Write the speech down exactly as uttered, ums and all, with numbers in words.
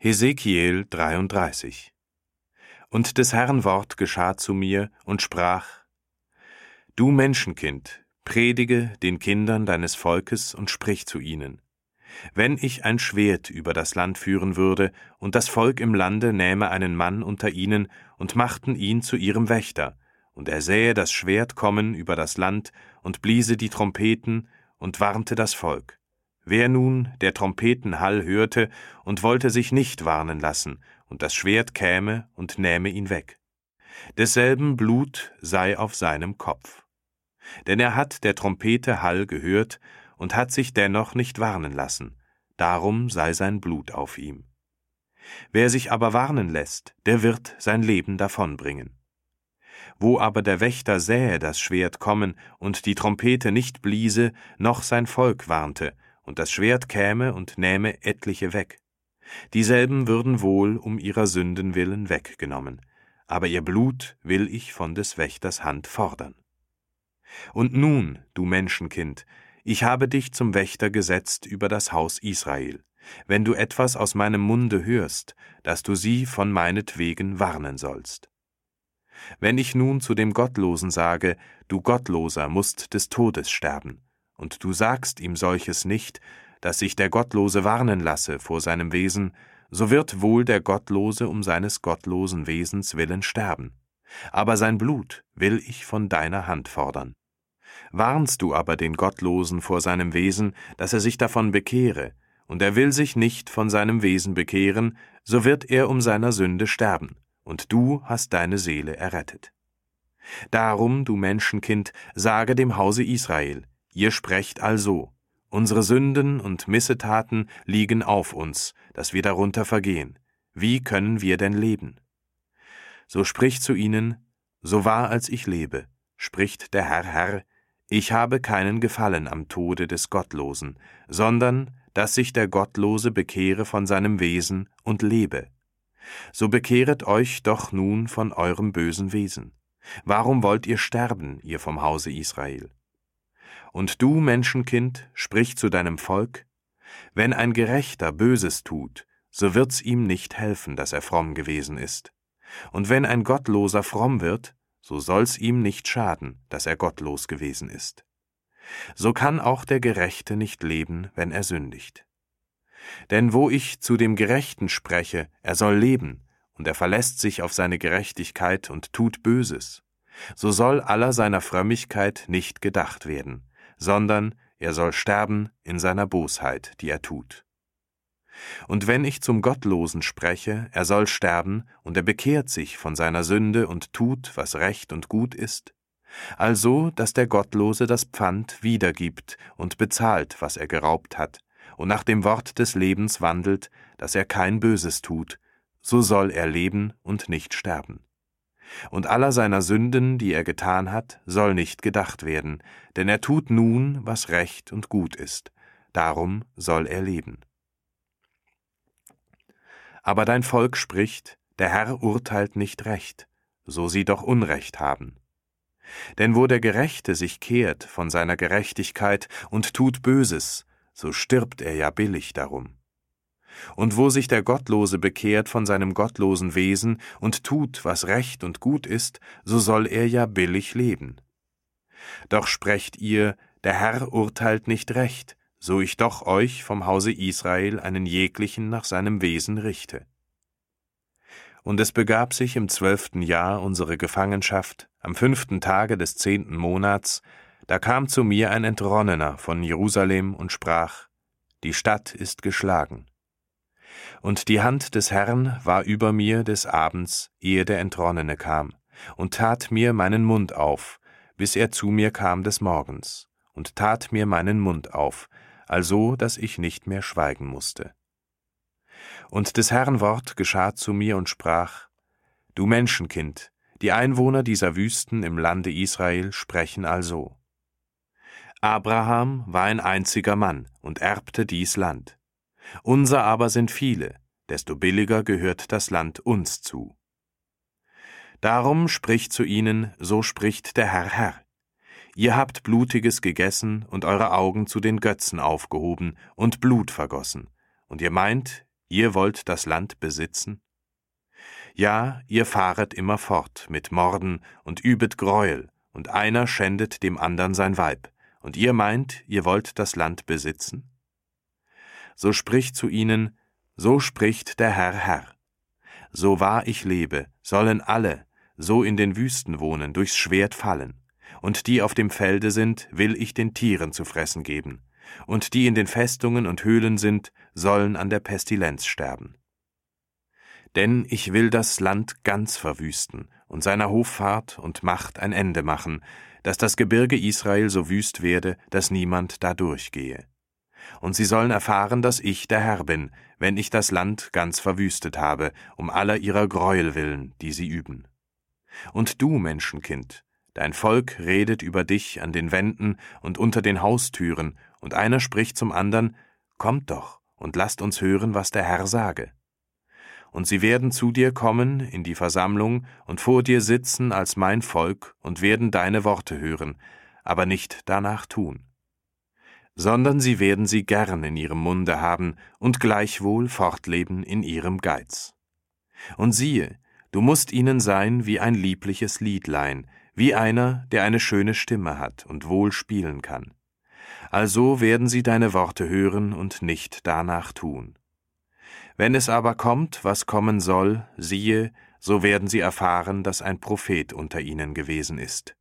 Hesekiel dreiunddreißig. Und des Herrn Wort geschah zu mir und sprach: Du Menschenkind, predige den Kindern deines Volkes und sprich zu ihnen: Wenn ich ein Schwert über das Land führen würde, und das Volk im Lande nähme einen Mann unter ihnen und machten ihn zu ihrem Wächter, und er sähe das Schwert kommen über das Land und bliese die Trompeten und warnte das Volk. Wer nun der Trompeten Hall hörte und wollte sich nicht warnen lassen, und das Schwert käme und nähme ihn weg. Desselben Blut sei auf seinem Kopf. Denn er hat der Trompete Hall gehört und hat sich dennoch nicht warnen lassen, darum sei sein Blut auf ihm. Wer sich aber warnen lässt, der wird sein Leben davonbringen. Wo aber der Wächter sähe das Schwert kommen und die Trompete nicht bliese, noch sein Volk warnte, und das Schwert käme und nähme etliche weg. Dieselben würden wohl um ihrer Sünden willen weggenommen, aber ihr Blut will ich von des Wächters Hand fordern. Und nun, du Menschenkind, ich habe dich zum Wächter gesetzt über das Haus Israel, wenn du etwas aus meinem Munde hörst, dass du sie von meinetwegen warnen sollst. Wenn ich nun zu dem Gottlosen sage, du Gottloser musst des Todes sterben, und du sagst ihm solches nicht, dass sich der Gottlose warnen lasse vor seinem Wesen, so wird wohl der Gottlose um seines gottlosen Wesens willen sterben. Aber sein Blut will ich von deiner Hand fordern. Warnst du aber den Gottlosen vor seinem Wesen, dass er sich davon bekehre, und er will sich nicht von seinem Wesen bekehren, so wird er um seiner Sünde sterben, und du hast deine Seele errettet. Darum, du Menschenkind, sage dem Hause Israel: Ihr sprecht also: Unsere Sünden und Missetaten liegen auf uns, dass wir darunter vergehen. Wie können wir denn leben? So spricht zu ihnen: So wahr als ich lebe, spricht der Herr, Herr, ich habe keinen Gefallen am Tode des Gottlosen, sondern dass sich der Gottlose bekehre von seinem Wesen und lebe. So bekehret euch doch nun von eurem bösen Wesen. Warum wollt ihr sterben, ihr vom Hause Israel? Und du, Menschenkind, sprich zu deinem Volk: Wenn ein Gerechter Böses tut, so wird's ihm nicht helfen, dass er fromm gewesen ist. Und wenn ein Gottloser fromm wird, so soll's ihm nicht schaden, dass er gottlos gewesen ist. So kann auch der Gerechte nicht leben, wenn er sündigt. Denn wo ich zu dem Gerechten spreche, er soll leben, und er verlässt sich auf seine Gerechtigkeit und tut Böses, so soll aller seiner Frömmigkeit nicht gedacht werden, sondern er soll sterben in seiner Bosheit, die er tut. Und wenn ich zum Gottlosen spreche, er soll sterben, und er bekehrt sich von seiner Sünde und tut, was recht und gut ist, also, dass der Gottlose das Pfand wiedergibt und bezahlt, was er geraubt hat, und nach dem Wort des Lebens wandelt, dass er kein Böses tut, so soll er leben und nicht sterben. Und aller seiner Sünden, die er getan hat, soll nicht gedacht werden, denn er tut nun, was recht und gut ist, darum soll er leben. Aber dein Volk spricht: Der Herr urteilt nicht recht, so sie doch Unrecht haben. Denn wo der Gerechte sich kehrt von seiner Gerechtigkeit und tut Böses, so stirbt er ja billig darum. Und wo sich der Gottlose bekehrt von seinem gottlosen Wesen und tut, was recht und gut ist, so soll er ja billig leben. Doch sprecht ihr: Der Herr urteilt nicht recht, so ich doch euch vom Hause Israel einen jeglichen nach seinem Wesen richte. Und es begab sich im zwölften Jahr unserer Gefangenschaft, am fünften Tage des zehnten Monats, da kam zu mir ein Entronnener von Jerusalem und sprach: Die Stadt ist geschlagen. Und die Hand des Herrn war über mir des Abends, ehe der Entronnene kam, und tat mir meinen Mund auf, bis er zu mir kam des Morgens, und tat mir meinen Mund auf, also, dass ich nicht mehr schweigen musste. Und des Herrn Wort geschah zu mir und sprach: Du Menschenkind, die Einwohner dieser Wüsten im Lande Israel sprechen also: Abraham war ein einziger Mann und erbte dies Land. Unser aber sind viele, desto billiger gehört das Land uns zu. Darum spricht zu ihnen: So spricht der Herr, Herr: Ihr habt Blutiges gegessen und eure Augen zu den Götzen aufgehoben und Blut vergossen, und ihr meint, Ihr wollt das Land besitzen? Ja, ihr fahret immer fort mit Morden und übet Greuel, und einer schändet dem andern sein Weib, und ihr meint, ihr wollt das Land besitzen? So spricht zu ihnen, so spricht der Herr Herr. So wahr ich lebe, sollen alle, so in den Wüsten wohnen, durchs Schwert fallen, und die auf dem Felde sind, will ich den Tieren zu fressen geben, und die in den Festungen und Höhlen sind, sollen an der Pestilenz sterben. Denn ich will das Land ganz verwüsten und seiner Hoffart und Macht ein Ende machen, dass das Gebirge Israel so wüst werde, dass niemand da durchgehe. Und sie sollen erfahren, dass ich der Herr bin, wenn ich das Land ganz verwüstet habe, um aller ihrer Greuel willen, die sie üben. Und du, Menschenkind, dein Volk redet über dich an den Wänden und unter den Haustüren, und einer spricht zum andern, kommt doch und lasst uns hören, was der Herr sage. Und sie werden zu dir kommen in die Versammlung und vor dir sitzen als mein Volk und werden deine Worte hören, aber nicht danach tun. Sondern sie werden sie gern in ihrem Munde haben und gleichwohl fortleben in ihrem Geiz. Und siehe, du musst ihnen sein wie ein liebliches Liedlein, wie einer, der eine schöne Stimme hat und wohl spielen kann. Also werden sie deine Worte hören und nicht danach tun. Wenn es aber kommt, was kommen soll, siehe, so werden sie erfahren, dass ein Prophet unter ihnen gewesen ist.